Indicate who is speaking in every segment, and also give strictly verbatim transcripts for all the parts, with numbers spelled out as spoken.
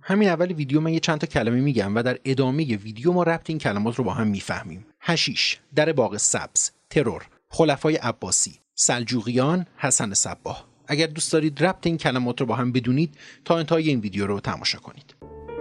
Speaker 1: همین اول ویدیو من یه چند تا کلمه میگم و در ادامه ویدیو ما ربط این کلمات رو با هم میفهمیم. حشیش، در باغ سبز، ترور، خلفای عباسی، سلجوقیان، حسن صباح. اگر دوست دارید ربط این کلمات رو با هم بدونید تا انتهای این ویدیو رو تماشا کنید.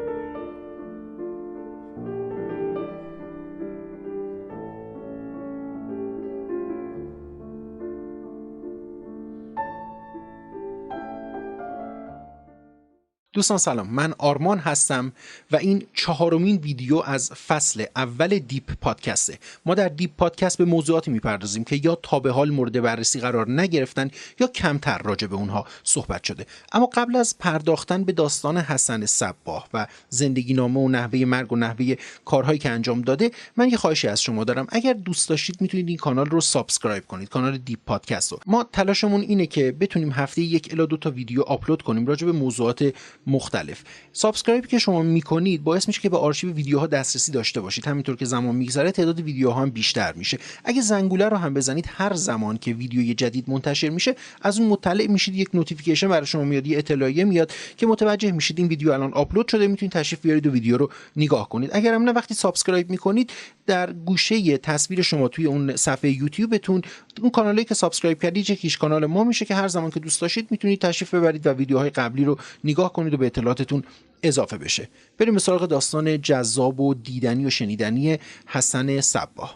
Speaker 1: دوستان سلام، من آرمان هستم و این چهارمین ویدیو از فصل اول دیپ پادکسته. ما در دیپ پادکست به موضوعاتی میپردازیم که یا تا به حال مورد بررسی قرار نگرفتن یا کمتر راجع به اونها صحبت شده. اما قبل از پرداختن به داستان حسن صباح و زندگی نامه و نحوه مرگ و نحوه کارهایی که انجام داده، من یه خواهشی از شما دارم. اگر دوست داشتید میتونید این کانال رو سابسکرایب کنید، کانال دیپ پادکست رو. ما تلاشمون اینه که بتونیم هفته یک الی دو تا ویدیو آپلود کنیم راجع به موضوعات مختلف. سابسکرایب که شما میکنید باعث میشه که به آرشیو ویدیوها دسترسی داشته باشید. همینطور که زمان میگذره تعداد ویدیوها هم بیشتر میشه. اگه زنگوله رو هم بزنید هر زمان که ویدیوی جدید منتشر میشه از اون مطلع میشید، یک نوتیفیکیشن برای شما میاد، یه اطلاعیه میاد که متوجه میشید این ویدیو الان آپلود شده، میتونید تشریف بیارید و ویدیو رو نگاه کنید. اگر هم نه، وقتی سابسکرایب میکنید در گوشه تصویر شما توی اون صفحه یوتیوبتون اون کانالی که سابسکرایب کردید یکیش کانال ما میشه که هر زمان که دوست داشتید میتونید تشریف ببرید و ویدیوهای قبلی رو نگاه کنید و به اطلاعاتتون اضافه بشه. بریم به سراغ داستان جذاب و دیدنی و شنیدنی حسن صباح.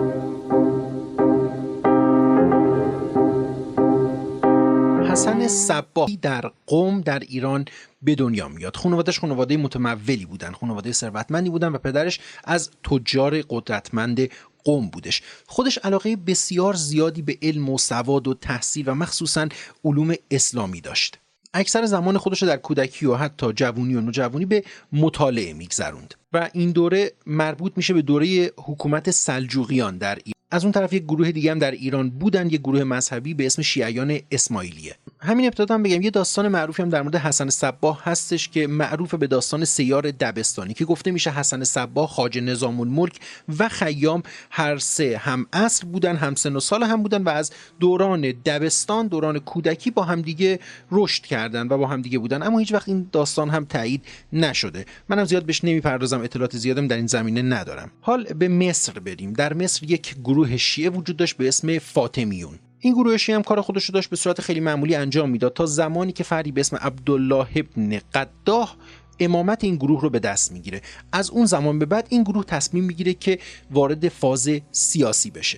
Speaker 1: حسن صباح در قم در ایران به دنیا میاد. خانواده‌اش خانواده متمولی بودن، خانواده ثروتمندی بودن و پدرش از تجار قدرتمند قم بودش. خودش علاقه بسیار زیادی به علم و سواد و تحصیل و مخصوصاً علوم اسلامی داشت. اکثر زمان خودش در کودکی و حتی جوانی و نوجوانی به مطالعه میگذروند و این دوره مربوط میشه به دوره حکومت سلجوقیان در ایران. از اون طرف یک گروه دیگه هم در ایران بودن، یک گروه مذهبی به اسم شیعیان اسماعیلیه. همین ابتدا هم بگم یه داستان معروفی هم در مورد حسن صباح هستش که معروف به داستان سیار دبستانی که گفته میشه حسن صباح، خواجه نظام الملک و خیام هر سه هم عصر بودن، هم سن و سال هم بودن و از دوران دبستان، دوران کودکی با هم دیگه رشد کردن و با هم دیگه بودن. اما هیچ وقت این داستان هم تایید نشده. منم زیاد بهش نمیپردازم، اطلاعات زیادم در این زمینه ندارم. حال به مصر بریم. در مصر یک گروه شیعه وجود داشت به اسم فاطمیون. این گروه شیعه هم کار خودش رو داشت به صورت خیلی معمولی انجام میداد تا زمانی که فردی به اسم عبدالله ابن قداح امامت این گروه رو به دست میگیره. از اون زمان به بعد این گروه تصمیم میگیره که وارد فاز سیاسی بشه.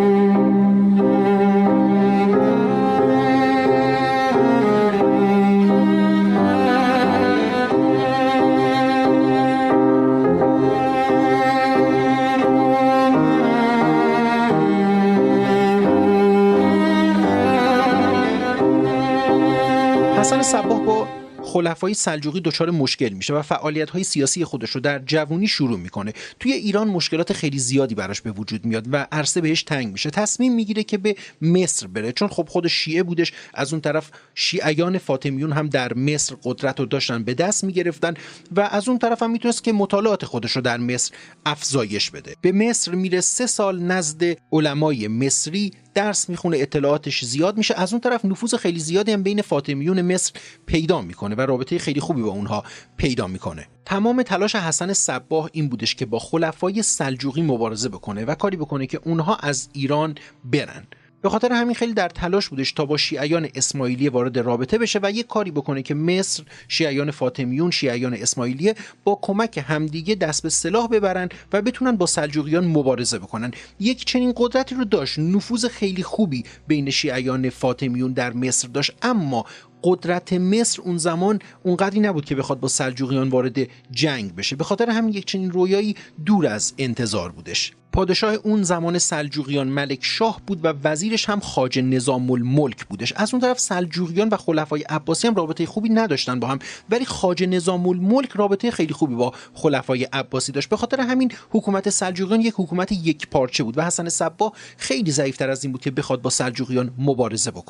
Speaker 1: حسن صباح با خلفای سلجوقی دچار مشکل میشه و فعالیت‌های سیاسی خودش رو در جوانی شروع میکنه. توی ایران مشکلات خیلی زیادی براش به وجود میاد و عرصه بهش تنگ میشه. تصمیم میگیره که به مصر بره، چون خب خود شیعه بودش. از اون طرف شیعیان فاطمیون هم در مصر قدرت رو داشتن به دست میگرفتن و از اون طرف هم میتونست که مطالعات خودش رو در مصر افزایش بده. به مصر میره، سه سال نزد علمای مصری درس میخونه، اطلاعاتش زیاد میشه. از اون طرف نفوذ خیلی زیادی هم بین فاطمیون مصر پیدا میکنه و رابطه خیلی خوبی با اونها پیدا میکنه. تمام تلاش حسن صباح این بودش که با خلفای سلجوقی مبارزه بکنه و کاری بکنه که اونها از ایران برن. به خاطر همین خیلی در تلاش بودش تا با شیعیان اسماعیلیه وارد رابطه بشه و یک کاری بکنه که مصر، شیعیان فاطمیون، شیعیان اسماعیلیه با کمک همدیگه دست به سلاح ببرن و بتونن با سلجوقیان مبارزه بکنن. یک چنین قدرتی رو داشت، نفوذ خیلی خوبی بین شیعیان فاطمیون در مصر داشت، اما قدرت مصر اون زمان اونقدری نبود که بخواد با سلجوقیان وارد جنگ بشه. به خاطر همین یک چنین رویایی دور از انتظار بودش. پادشاه اون زمان سلجوقیان ملک شاه بود و وزیرش هم خواجه نظام الملک بودش. از اون طرف سلجوقیان و خلفای عباسی هم رابطه خوبی نداشتن با هم، ولی خواجه نظام الملک رابطه خیلی خوبی با خلفای عباسی داشت. به خاطر همین حکومت سلجوقیان یک حکومت یک پارچه بود و حسن صباح خیلی ضعیف‌تر از این بود که بخواد با سلجوقیان مبارزه بکنه.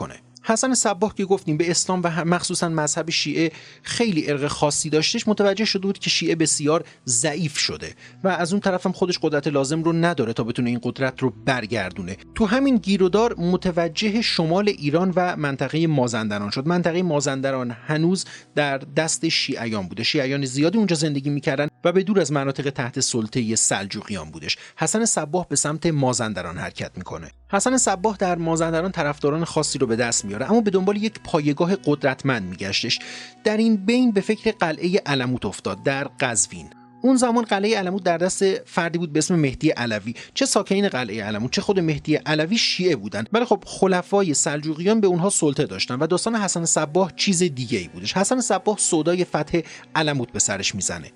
Speaker 1: حسن صباح که گفتیم به اسلام و مخصوصا مذهب شیعه خیلی ارق خاصی داشتش، متوجه شده بود که شیعه بسیار ضعیف شده و از اون طرف هم خودش قدرت لازم رو نداره تا بتونه این قدرت رو برگردونه. تو همین گیرودار متوجه شمال ایران و منطقه مازندران شد. منطقه مازندران هنوز در دست شیعیان بوده، شیعیان زیادی اونجا زندگی میکردن و به دور از مناطق تحت سلطه سلجوقیان بودش. حسن صباح به سمت مازندران حرکت میکنه. حسن صباح در مازندران طرفداران خاصی رو به دست میاره، اما به دنبال یک پایگاه قدرتمند میگشتش. در این بین به فکر قلعه علموت افتاد در قزوین. اون زمان قلعه علموت در دست فردی بود به اسم مهدی علوی. چه ساکنین قلعه علموت چه خود مهدی علوی شیعه بودن، ولی خب خلفای سلجوقیان به اونها سلطه داشتن و داستان حسن صباح چیز دیگه ای بودش. حسن صباح سودای فتح علموت به سرش میزنه.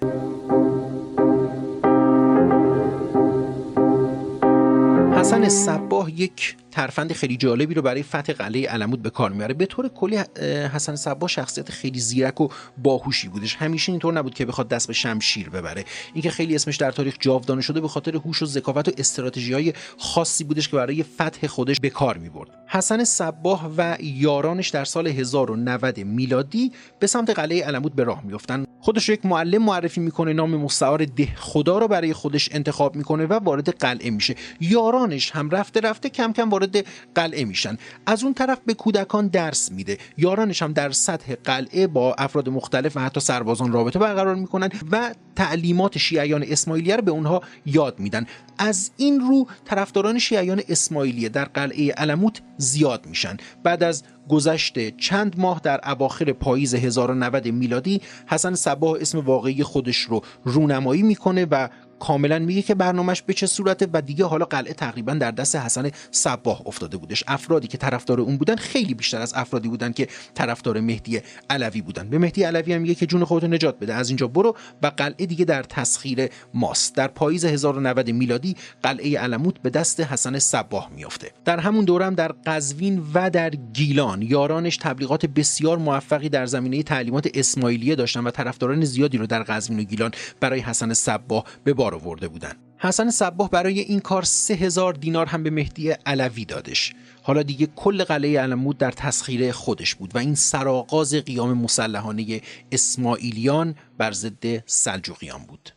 Speaker 1: حسن صباح یک ترفند خیلی جالبی رو برای فتح قلعه علموت به کار میاره. به طور کلی حسن صباح شخصیت خیلی زیرک و باهوشی بودش. همیشه اینطور نبود که بخواد دست به شمشیر ببره. اینکه خیلی اسمش در تاریخ جاودانه شده به خاطر هوش و ذکاوت و استراتژی‌های خاصی بودش که برای فتح خودش به کار میبرد. حسن صباح و یارانش در سال هزار و نود میلادی به سمت قلعه علموت به راه میافتن. خودش یک معلم معرفی میکنه، نام مستعار ده خدا رو برای خودش انتخاب میکنه و وارد قلعه میشه. یارانش هم رفته رفته کم کم وارد قلعه میشن. از اون طرف به کودکان درس میده. یارانش هم در سطح قلعه با افراد مختلف و حتی سربازان رابطه برقرار میکنن و تعلیمات شیعیان اسماعیلیه رو به اونها یاد میدن. از این رو طرفداران شیعیان اسماعیلیه در قلعه علموت زیاد میشن. بعد از گذشت چند ماه در اواخر پاییز هزار و نود میلادی حسن صباح اسم واقعی خودش رو رونمایی میکنه و کاملا میگه که برنامه‌اش به چه صورته و دیگه حالا قلعه تقریبا در دست حسن صباح افتاده بودش. افرادی که طرفدار اون بودن خیلی بیشتر از افرادی بودن که طرفدار مهدی علوی بودن. به مهدی علوی هم میگه که جون خودت نجات بده، از اینجا برو و قلعه دیگه در تسخیر ماست. در پاییز هزار و نود میلادی قلعه علموت به دست حسن صباح میافته. در همون دوره هم در قزوین و در گیلان یارانش تبلیغات بسیار موفقی در زمینه تعلیمات اسماعیلیه داشتن و طرفداران زیادی رو در قزوین و گیلان برای حسن صباح به بار آورده بودن. حسن صباح برای این کار سه هزار دینار هم به مهدی علوی دادش. حالا دیگه کل قلعه علموت در تسخیر خودش بود و این سرآغاز قیام مسلحانه اسماعیلیان بر ضد سلجوقیان بود.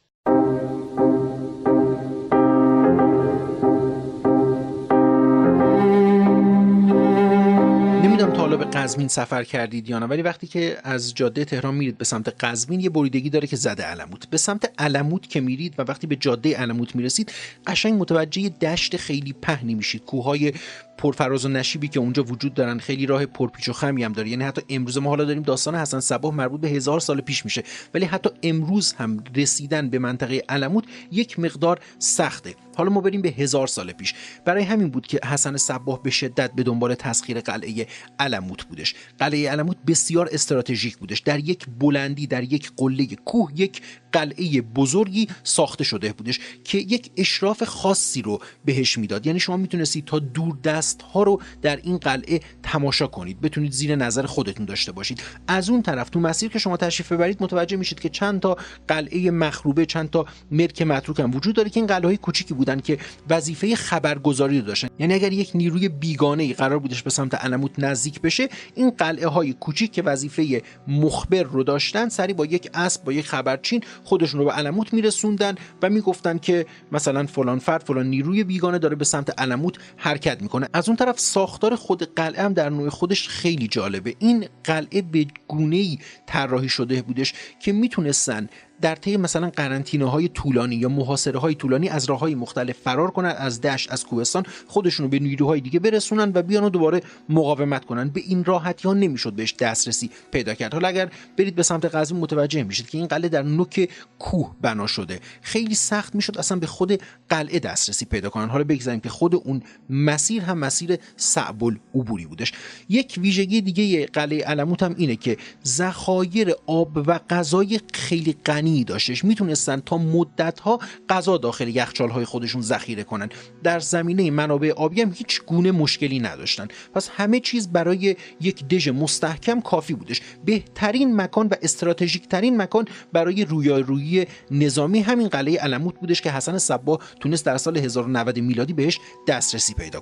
Speaker 1: نمیدونم تا حالا به قزوین سفر کردید یا نه، ولی وقتی که از جاده تهران میرید به سمت قزوین یه بریدگی داره که زده علموت. به سمت علموت که میرید و وقتی به جاده علموت میرسید قشنگ متوجه دشت خیلی پهنی میشید. کوههای پرفراز و نشیبی که اونجا وجود دارن، خیلی راه پرپیچ و خمی هم داره. یعنی حتی امروز ما حالا داریم داستان حسن صباح مربوط به هزار سال پیش میشه، ولی حتی امروز هم رسیدن به منطقه علموت یک مقدار سخته. حالا ما بریم به هزار سال پیش. برای همین بود که حسن صباح به شدت به دنبال تسخیر قلعه علموت بودش. قلعه علموت بسیار استراتژیک بودش. در یک بلندی، در یک قله کوه، یک قلعه بزرگی ساخته شده بودش که یک اشراف خاصی رو بهش میداد. یعنی شما میتونستید تا دور دست ها رو در این قلعه تماشا کنید، بتونید زیر نظر خودتون داشته باشید. از اون طرف تو مسیر که شما تشریف ببرید متوجه میشید که چند تا قلعه مخروبه، چند تا ملک متروک هم وجود داره که این قلعه های کوچیکی بودن که وظیفه خبرگزاری رو داشتن. یعنی اگر یک نیروی بیگانه ای قرار بودش به سمت علموت نزدیک بشه، این قلعه های کوچیک که وظیفه مخبر رو داشتن سری با یک اسب، با یک خبرچین خودشون رو به علموت میرسوندن و میگفتن که مثلا فلان فرد، فلان نیروی بیگانه داره به سمت علموت حرکت میکنه. از اون طرف ساختار خود قلعه هم در نوع خودش خیلی جالبه. این قلعه به گونه‌ای طراحی شده بودش که میتونستن در طی مثلا قرنطینه های طولانی یا محاصره های طولانی از راه های مختلف فرار کنن، از دشت، از کوهستان خودشونو به نیروهای دیگه برسونن و بیان و دوباره مقاومت کنن. به این راحتی ها نمیشد بهش دسترسی پیدا کرد. حالا اگر برید به سمت قزوین متوجه میشید که این قلعه در نوک کوه بنا شده. خیلی سخت میشد اصلا به خود قلعه دسترسی پیدا کنن. حالا بگذاریم که خود اون مسیر هم مسیر صعب العبوری بودش. یک ویژگی دیگه قلعه علموت هم اینه که ذخایر آب و غذای خیلی غنی داشتش. میتونستن تا مدت‌ها غذا داخل یخچال‌های خودشون ذخیره کنن. در زمینه منابع آبی هم هیچ گونه مشکلی نداشتن. پس همه چیز برای یک دژ مستحکم کافی بودش. بهترین مکان و استراتژیک ترین مکان برای رویارویی نظامی همین قلعه علموت بودش که حسن صباح تونست در سال هزار و نود میلادی بهش دسترسی پیدا کنه.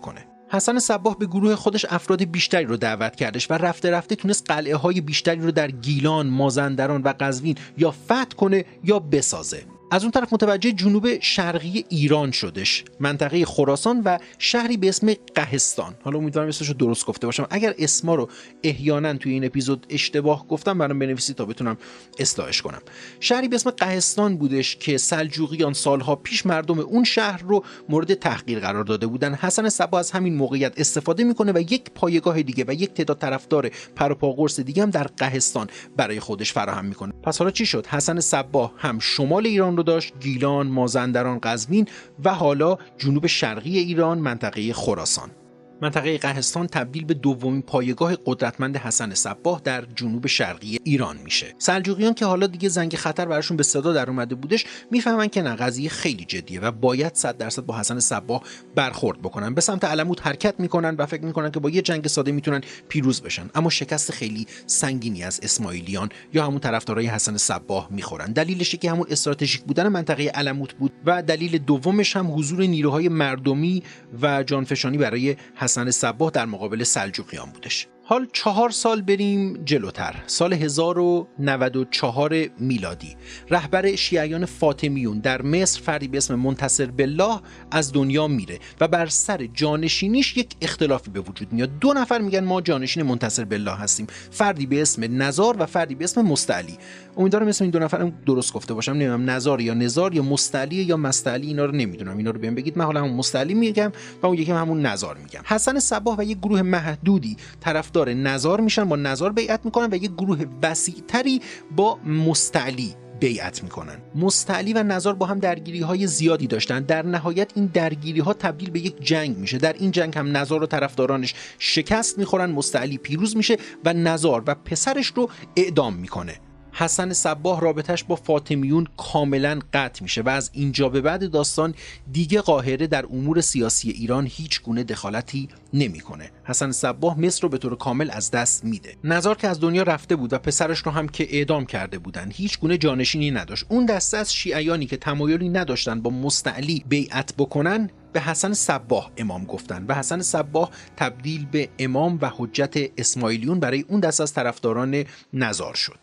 Speaker 1: حسن صباح به گروه خودش افراد بیشتری رو دعوت کردش و رفته رفته تونست قلعه های بیشتری رو در گیلان، مازندران و قزوین یا فتح کنه یا بسازه. از اون طرف متوجه جنوب شرقی ایران شدش، منطقه خراسان و شهری به اسم قهستان. حالا امیدوارم اسمش رو درست گفته باشم. اگر اسما رو احیانا توی این اپیزود اشتباه گفتم برام بنویسید تا بتونم اصلاحش کنم. شهری به اسم قهستان بودش که سلجوقیان سالها پیش مردم اون شهر رو مورد تحقیر قرار داده بودن. حسن صباح از همین موقعیت استفاده میکنه و یک پایگاه دیگه و یک تعداد طرفدار پروپاگورس دیگه هم در قهستان برای خودش فراهم میکنه. پس حالا چی شد؟ حسن صباح هم شمال ایران رو داشت، گیلان، مازندران، قزوین و حالا جنوب شرقی ایران، منطقه خراسان. منطقه قهستان تبدیل به دومین پایگاه قدرتمند حسن صباح در جنوب شرقی ایران میشه. سلجوقیان که حالا دیگه زنگ خطر براشون به صدا در اومده بودش، میفهمن که نه، قضیه خیلی جدیه و باید صد درصد با حسن صباح برخورد بکنن. به سمت علموت حرکت میکنن و فکر میکنن که با یه جنگ ساده میتونن پیروز بشن، اما شکست خیلی سنگینی از اسماعیلیان یا همون طرفدارای حسن صباح میخورن. دلیلش که همون استراتژیک بودن منطقه علموت بود و دلیل دومش هم حضور نیروهای مردمی و جانفشانی برای حسن صباح در مقابل سلجوقیان بودش. حال چهار سال بریم جلوتر، سال هزار و نود و چهار میلادی، رهبر شیعیان فاطمیون در مصر، فردی به اسم منتصر بالله، از دنیا میره و بر سر جانشینیش یک اختلافی به وجود میاد. دو نفر میگن ما جانشین منتصر بالله هستیم، فردی به اسم نزار و فردی به اسم مستعلی. امیدوارم اسم این دو نفرم درست گفته باشم، نمیدونم نزار یا نزار یا مستعلی یا مستعلی، اینا رو نمیدونم، اینا رو بهم بگید. من حالا همون مستعلی میگم و اون یکی همون نزار میگم. حسن صباح و یک گروه محدودی طرفدار نزار میشن، با نزار بیعت میکنن و یک گروه وسیع‌تری با مستعلی بیعت میکنن. مستعلی و نزار با هم درگیری های زیادی داشتن. در نهایت این درگیری ها تبدیل به یک جنگ میشه. در این جنگ هم نزار و طرفدارانش شکست میخورن، مستعلی پیروز میشه و نزار و پسرش رو اعدام میکنه. حسن صباح رابطش با فاطمیون کاملا قطع میشه و از اینجا به بعد داستان دیگه قاهره در امور سیاسی ایران هیچ گونه دخالتی نمیکنه. حسن صباح مصر رو به طور کامل از دست میده. نزار که از دنیا رفته بود و پسرش رو هم که اعدام کرده بودن، هیچ گونه جانشینی نداشت. اون دسته از شیعیانی که تمایلی نداشتن با مستعلی بیعت بکنن به حسن صباح امام گفتن و حسن صباح تبدیل به امام و حجت اسماعیلیون برای اون دسته از طرفداران نزار شد.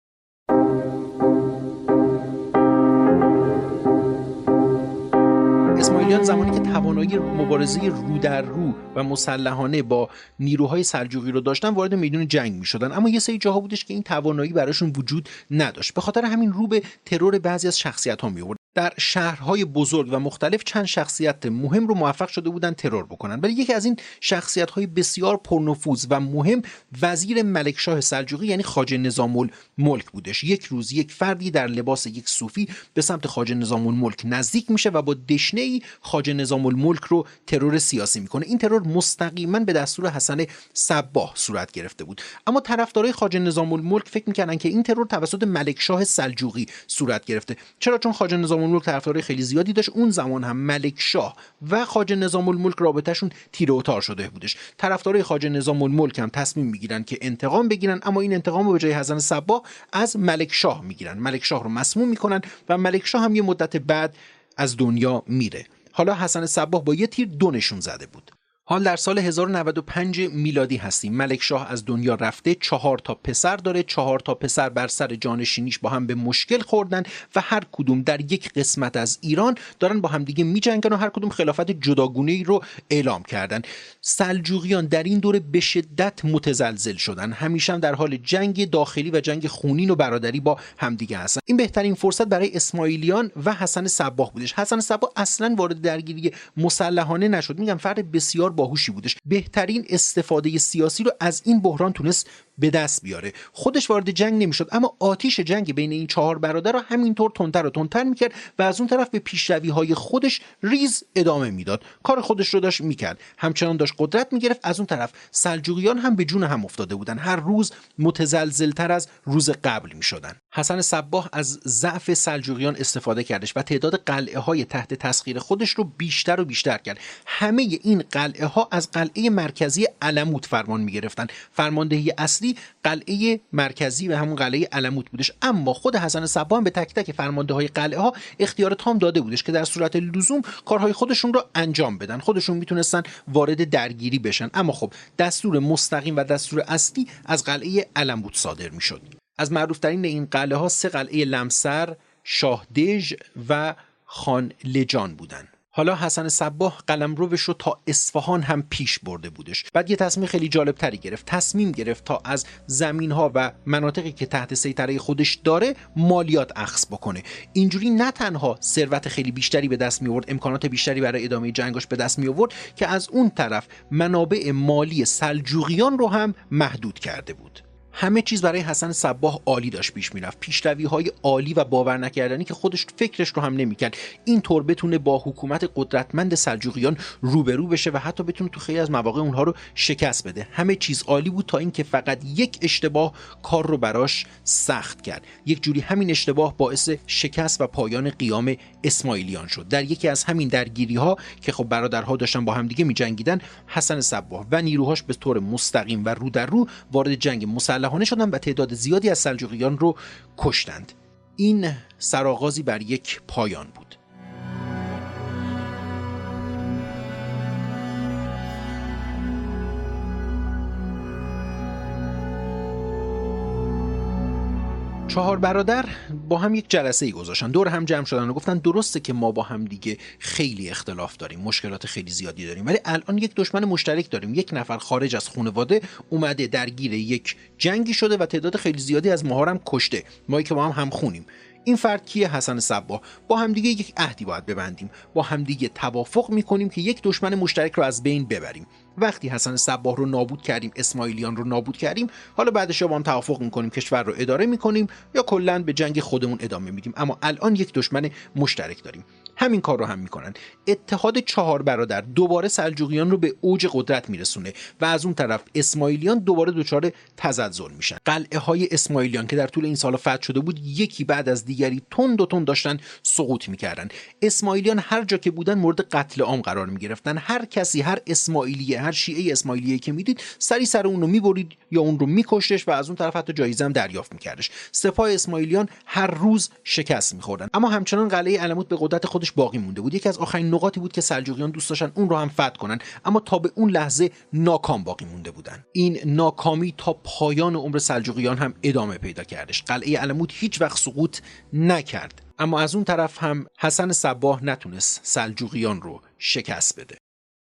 Speaker 1: اسماعیلیان زمانی که توانایی مبارزه رو در رو و مسلحانه با نیروهای سلجوقی رو داشتن، وارد میدون جنگ می‌شدن، اما یه سری جاها بودش که این توانایی براشون وجود نداشت. به خاطر همین رو به ترور بعضی از شخصیت‌ها می‌آورد. در شهرهای بزرگ و مختلف چند شخصیت مهم رو موفق شده بودن ترور بکنن، ولی یکی از این شخصیت‌های بسیار پرنفوذ و مهم وزیر ملکشاه سلجوقی یعنی خواجه نظام الملک بودش. یک روز یک فردی در لباس یک صوفی به سمت خواجه نظام الملک نزدیک میشه و با دشنه‌ای خواجه نظام الملک رو ترور سیاسی میکنه. این ترور مستقیما به دستور حسن صباح صورت گرفته بود، اما طرفدارای خواجه نظام الملک فکر میکردن که این ترور توسط ملکشاه سلجوقی صورت گرفته. چرا؟ چون خواجه نظام الملک طرفدارای خیلی زیادی داشت. اون زمان هم ملکشاه و خواجه نظام الملک رابطهشون تیر و تار شده بودش. طرفدارای خواجه نظام الملک هم تصمیم میگیرن که انتقام بگیرن، اما این انتقام رو به جای حسن صباح از ملکشاه میگیرن. ملکشاه رو مسموم میکنن و ملکشاه هم یه مدت بعد از دنیا میره. حالا حسن صباح با یه تیر دو نشون زده بود. حال در سال هزار و نود و پنج میلادی هستیم. ملکشاه از دنیا رفته، چهار تا پسر داره. چهار تا پسر بر سر جانشینیش با هم به مشکل خوردن و هر کدوم در یک قسمت از ایران دارن با هم دیگه میجنگن و هر کدوم خلافت جداگونه‌ای رو اعلام کردن. سلجوقیان در این دوره به شدت متزلزل شدن، همیشه هم در حال جنگ داخلی و جنگ خونین و برادری با همدیگه هستن. این بهترین فرصت برای اسماعیلیان و حسن صباح بودش. حسن صباح اصلا وارد درگیری مسلحانه نشد. میگم فرد بسیار باهوشی بودش. بهترین استفاده سیاسی رو از این بحران تونست به دست بیاره. خودش وارد جنگ نمیشد، اما آتیش جنگ بین این چهار برادر رو همینطور تندتر و تندتر میکرد و از اون طرف به پیشروی های خودش ریز ادامه میداد. کار خودش رو داشت میکرد، همچنان داشت قدرت میگرفت. از اون طرف سلجوقیان هم به جون هم افتاده بودن، هر روز متزلزلتر از روز قبل میشدن. حسن صباح از ضعف سلجوقیان استفاده کردش و تعداد قلعه های تحت تسخیر خودش رو بیشتر و بیشتر کرد. همه این قلعه ها از قلعه مرکزی علموت فرمان میگرفتن. فرماندهی اصلی اصلی قلعه مرکزی و همون قلعه علموت بودش، اما خود حسن صباح هم به تک تک فرمانده های قلعه ها اختیار تام داده بودش که در صورت لزوم کارهای خودشون رو انجام بدن، خودشون میتونستن وارد درگیری بشن، اما خب دستور مستقیم و دستور اصلی از قلعه علموت صادر میشد. از معروفترین این قلعه ها سه قلعه لمسر، شاه دژ و خان لجان بودن. حالا حسن صباح قلمروش رو تا اصفهان هم پیش برده بودش. بعد یه تصمیم خیلی جالب تری گرفت. تصمیم گرفت تا از زمین ها و مناطقی که تحت سیطره خودش داره مالیات اخذ بکنه. اینجوری نه تنها ثروت خیلی بیشتری به دست می آورد، امکانات بیشتری برای ادامه جنگش به دست می آورد، که از اون طرف منابع مالی سلجوقیان رو هم محدود کرده بود. همه چیز برای حسن صباح عالی داشت پیش میرفت، پیشروی‌های عالی و باور نکردنی که خودش فکرش رو هم نمی‌کرد اینطور بتونه با حکومت قدرتمند سلجوقیان روبرو بشه و حتی بتونه تو خیلی از مواقع اونها رو شکست بده. همه چیز عالی بود تا اینکه فقط یک اشتباه کار رو براش سخت کرد. یک جوری همین اشتباه باعث شکست و پایان قیام اسماعیلیان شد. در یکی از همین درگیری‌ها که خب برادرها داشتن با هم دیگه می‌جنگیدن، حسن صباح و نیروهاش به طور مستقیم و رو در رو وارد جنگ مسلح شدن و تعداد زیادی از سلجوقیان رو کشتند. این سرآغازی بر یک پایان بود. چهار برادر با هم یک جلسه ای گذاشتن، دور هم جمع شدن و گفتن درسته که ما با هم دیگه خیلی اختلاف داریم، مشکلات خیلی زیادی داریم، ولی الان یک دشمن مشترک داریم. یک نفر خارج از خانواده اومده درگیر یک جنگی شده و تعداد خیلی زیادی از ماها هم کشته، ما که با هم هم خونیم. این فرد کیه؟ حسن صباح. با همدیگه یک عهدی باید ببندیم، با همدیگه توافق میکنیم که یک دشمن مشترک رو از بین ببریم. وقتی حسن صباح رو نابود کردیم، اسماعیلیان رو نابود کردیم، حالا بعدش با هم توافق میکنیم کشور رو اداره میکنیم یا کلا به جنگ خودمون ادامه میدیم، اما الان یک دشمن مشترک داریم. همین کار رو هم میکنن. اتحاد چهار برادر دوباره سلجوقیان رو به اوج قدرت میرسونه و از اون طرف اسماعیلیان دوباره دچار تزلزل میشن. قلعه های اسماعیلیان که در طول این سال فتح شده بود یکی بعد از دیگری تند و تند داشتن سقوط میکردن. اسماعیلیان هر جا که بودن مورد قتل عام قرار میگرفتن. هر کسی، هر اسماعیلیه، هر شیعه اسماعیلیه که میدید سری سر اون رو میبرید یا اون رو میکشتش و از اون طرف حتی جایزه هم دریافت میکردش. سپاه اسماعیلیان هر روز شکست میخوردن، اما همچنان قلعه علموت به قدرت خودش باقی مونده بود. یکی از آخرین نقاطی بود که سلجوقیان دوست داشتن اون رو هم فتح کنن، اما تا به اون لحظه ناکام باقی مونده بودن. این ناکامی تا پایان عمر سلجوقیان هم ادامه پیدا کردش. قلعه علموت هیچ وقت سقوط نکرد، اما از اون طرف هم حسن صباح نتونست سلجوقیان رو شکست بده.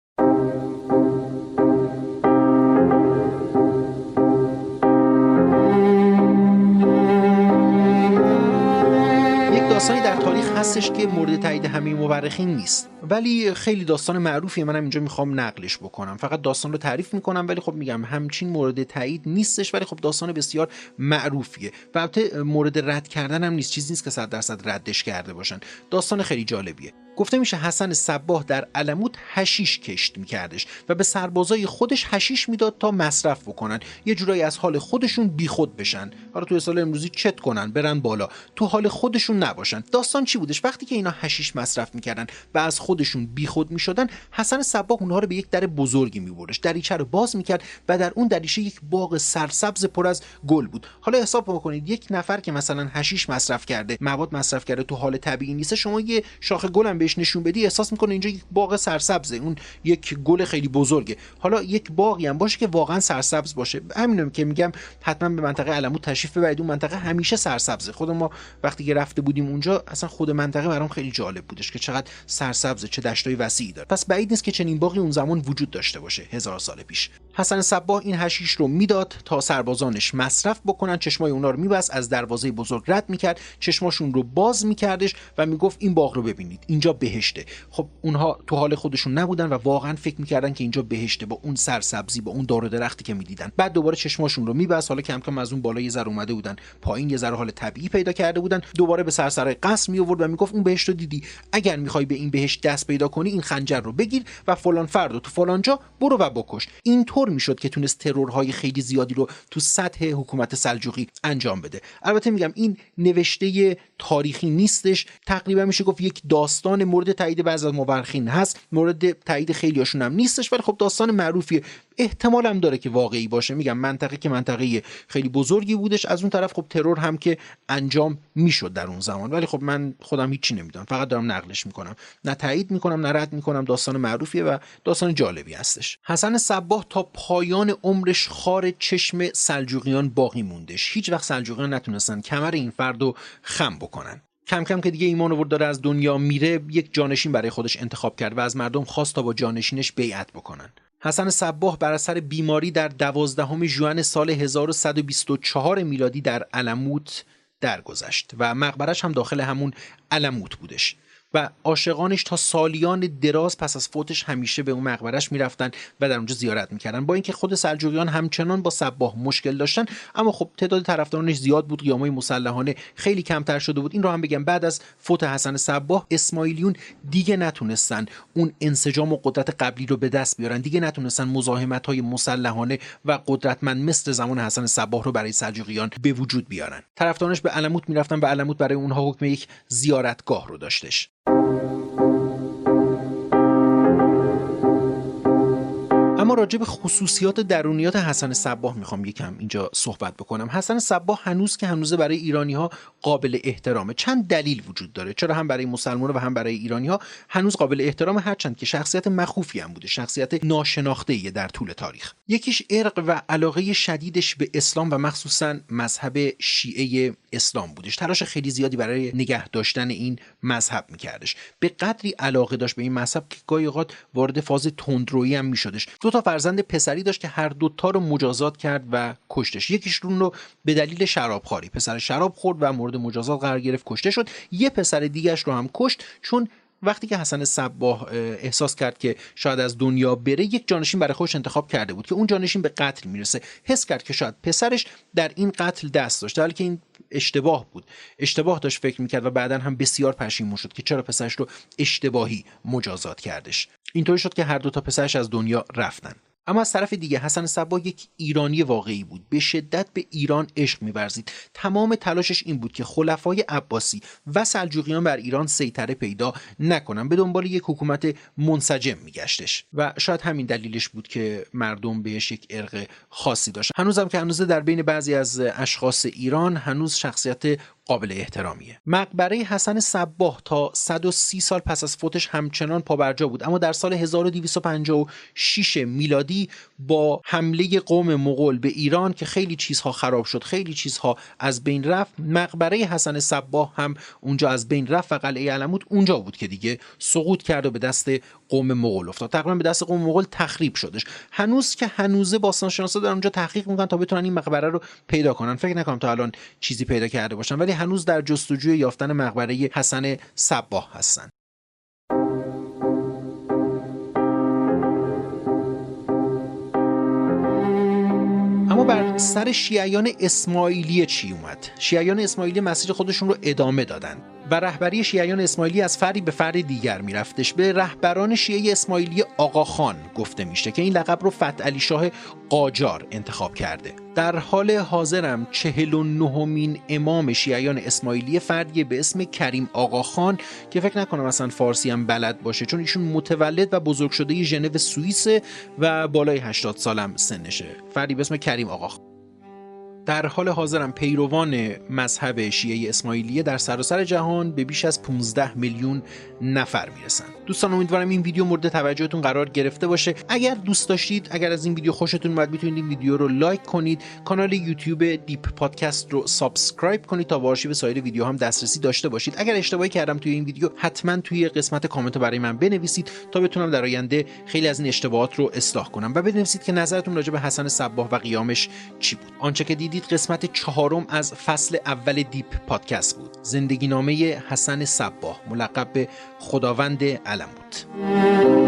Speaker 1: داستانی در تاریخ هستش که مورد تایید همه مورخین نیست، ولی خیلی داستان معروفیه. منم اینجا میخوام نقلش بکنم. فقط داستان رو تعریف میکنم، ولی خب میگم همچین مورد تایید نیستش، ولی خب داستان بسیار معروفیه و البته مورد رد کردن هم نیست، چیزی نیست که صد درصد ردش کرده باشن. داستان خیلی جالبیه. گفته میشه حسن صباح در علموت حشیش کشت میکردش و به سربازای خودش حشیش میداد تا مصرف بکنن، یه جورایی از حال خودشون بیخود بشن. حالا تو اصطلاح امروزی چت کنن، برن بالا، تو حال خودشون نباشن. داستان چی بودش؟ وقتی که اینا حشیش مصرف میکردن و از خودشون بیخود میشدن، حسن صباح اونها رو به یک در بزرگی میبردش، دریچه رو باز میکرد و در اون دریچه یک باغ سرسبز پر از گل بود. حالا حساب بکنید یک نفر که مثلا حشیش مصرف کرده، مواد مصرف کرده، تو حال طبیعی نیست، شما یه شاخه گل هم بهش نشون بدی احساس میکنه اینجا یک باغ سرسبزه، اون یک گل خیلی بزرگه. حالا یک باغی هم باشه که واقعا سرسبز باشه، همینم که میگم حتما به منطقه علموت تشریف ببرید. اون منطقه همیشه سرسبزه. خود ما وقتی که رفته بودیم اونجا، اصلا خود منطقه برام خیلی جالب بودش که چقدر سرسبزه، چه دشتای وسیعی داره. پس بعید نیست که چنین باغی اون زمان وجود داشته باشه هزار سال پیش. حسن صباح این حشیش رو میداد تا سربازانش مصرف بکنن، چشمای اونا رو میبست، از دروازه بزرگ رد میکرد، چشماشون رو باز میکردش و میگفت این باغ رو ببینید، اینجا بهشته. خب اونها تو حال خودشون نبودن و واقعا فکر میکردن که اینجا بهشته، با اون سرسبزی، با اون دار و درختی که میدیدن. بعد دوباره چشماشون رو میبست، حالا کم کم از اون بالا یه ذره اومده بودن پایین، یه ذره حال طبیعی پیدا کرده بودن، دوباره به سرسرای قصر می آورد و میگفت اون بهشت رو دیدی، اگر میخوای به این بهشت دست پیدا کنی این خنجر رو بگیر و فلان فردو تو فلان جا برو و بکش. اینطور میشد که تونست ترورهای خیلی زیادی رو تو سطح حکومت سلجوقی انجام بده. البته میگم این نوشته تاریخی نیستش، تقریبا میشه گفت یک داستان مورد تایید بعضی از مورخین هست، مورد تایید خیلیاشون هم نیستش، ولی خب داستان معروفیه، احتمال هم داره که واقعی باشه. میگم منطقه که منطقه خیلی بزرگی بودش، از اون طرف خب ترور هم که انجام میشد در اون زمان، ولی خب من خودم هیچی نمیدونم، فقط دارم نقلش میکنم، نه تایید میکنم نه رد میکنم. داستان معروفیه و داستان جالبی هستش. حسن صباح تا پایان عمرش خار چشم سلجوقیان باقی موندش. هیچ وقت سلجوقیان نتونستن کمر این فرد رو خم بکنن. کم کم که دیگه ایمان آورد داره از دنیا میره، یک جانشین برای خودش انتخاب کرد و از مردم خواست تا با جانشینش بیعت بکنن. حسن صباح بر اثر بیماری در دوازدهم ژوئن سال هزار و صد و بیست و چهار میلادی در علموت درگذشت و مقبرش هم داخل همون علموت بودش و عاشقانش تا سالیان دراز پس از فوتش همیشه به اون مقبرش میرفتن و در اونجا زیارت میکردن. با اینکه خود سلجوقیان همچنان با صباح مشکل داشتن، اما خب تعداد طرفدارانش زیاد بود، قیامای مسلحانه خیلی کمتر شده بود. این رو هم بگم بعد از فوت حسن صباح اسماعیلیون دیگه نتونستن اون انسجام و قدرت قبلی رو به دست بیارن، دیگه نتونستن مزاحمت‌های مسلحانه و قدرتمند مثل زمان حسن صباح رو برای سلجوقیان به وجود بیارن. طرفدارانش به علموت میرفتن و علموت برای اونها حکم یک زیارتگاه رو داشتش. اما راجع به خصوصیات درونیات حسن صباح میخوام یکم اینجا صحبت بکنم. حسن صباح هنوز که هنوزه برای ایرانی‌ها قابل احترامه. چند دلیل وجود داره چرا هم برای مسلمان‌ها و هم برای ایرانی‌ها هنوز قابل احترامه، هرچند که شخصیت مخوفی هم بوده، شخصیت ناشناخته‌ای در طول تاریخ. یکیش ارق و علاقه شدیدش به اسلام و مخصوصاً مذهب شیعه اسلام بودش. تلاش خیلی زیادی برای نگه داشتن این مذهب میکردش. به قدری علاقه داشت به این مذهب که گاهی اوقات وارد فاز تندرویی هم میشدش. دو تا فرزند پسری داشت که هر دو تا رو مجازات کرد و کشتش. یکیشون رو به دلیل شرابخواری، پسر شراب خورد و مورد مجازات قرار گرفت، کشته شد. یه پسر دیگه‌اش رو هم کشت، چون وقتی که حسن صباح احساس کرد که شاید از دنیا بره، یک جانشین برای خودش انتخاب کرده بود که اون جانشین به قتل میرسه. حس کرد که شاید پسرش در این قتل دست داشت، در حالی که این اشتباه بود، اشتباه داشت فکر میکرد و بعداً هم بسیار پشیمون شد که چرا پسرش رو اشتباهی مجازات کردش. اینطوری شد که هر دو تا پسرش از دنیا رفتن. اما از طرف دیگه حسن صباح یک ایرانی واقعی بود، به شدت به ایران عشق می‌ورزید. تمام تلاشش این بود که خلفای عباسی و سلجوقیان بر ایران سیطره پیدا نکنن، به دنبال یک حکومت منسجم میگشتش و شاید همین دلیلش بود که مردم بهش یک ارق خاصی داشتن. هنوزم که هنوز در بین بعضی از اشخاص ایران هنوز شخصیت قابل احترامیه. مقبره حسن صباح تا صد و سی سال پس از فوتش همچنان پابرجا بود، اما در سال هزار و دویست و پنجاه و شش میلادی با حمله قوم مغول به ایران که خیلی چیزها خراب شد، خیلی چیزها از بین رفت، مقبره حسن صباح هم اونجا از بین رفت و قلعه علموت اونجا بود که دیگه سقوط کرد و به دست قوم مغول افتاد. تقریبا به دست قوم مغول تخریب شدش. هنوز که هنوزه باستانشناسا دارن اونجا تحقیق میکنن تا بتونن این مقبره رو پیدا کنن. فکر نکنم تا الان چیزی پیدا کرده باشن، ولی هنوز در جستجوی یافتن مقبره حسن صباح هستن. اما بر سر شیعیان اسماعیلی چی اومد؟ شیعیان اسماعیلی مسیر خودشون رو ادامه دادن و رهبری شیعیان اسماعیلی از فردی به فرد دیگر میرفتش. به رهبران شیعه اسماعیلی آقاخان گفته میشه که این لقب رو فتح علی شاه قاجار انتخاب کرده. در حال حاضرم چهل و نهمین امام شیعیان اسماعیلی فردی به اسم کریم آقاخان که فکر نکنم اصلا فارسی هم بلد باشه، چون ایشون متولد و بزرگ شده ژنو سوئیس و بالای هشتاد سالم سنشه. فردی به اسم کریم آقاخان. در حال حاضرم پیروان مذهب شیعه اسماعیلیه در سراسر جهان به بیش از پانزده میلیون نفر میرسن. دوستان امیدوارم این ویدیو مورد توجهتون قرار گرفته باشه. اگر دوست داشتید، اگر از این ویدیو خوشتون اومد، میتونید این ویدیو رو لایک کنید، کانال یوتیوب دیپ پادکست رو سابسکرایب کنید تا به آرشیو سایر ویدیو هم دسترسی داشته باشید. اگر اشتباهی کردم توی این ویدیو، حتما توی قسمت کامنت برای من بنویسید تا بتونم در آینده خیلی از این اشتباهات رو اصلاح کنم و بنویسید که نظرتون راجع به حسن صباح و قیامش چی بود. آنچه که دیدید قسمت چهارم از فصل اول دیپ پادکست بود. زندگی نامه حسن صباح، ملقب به خداوند علموت.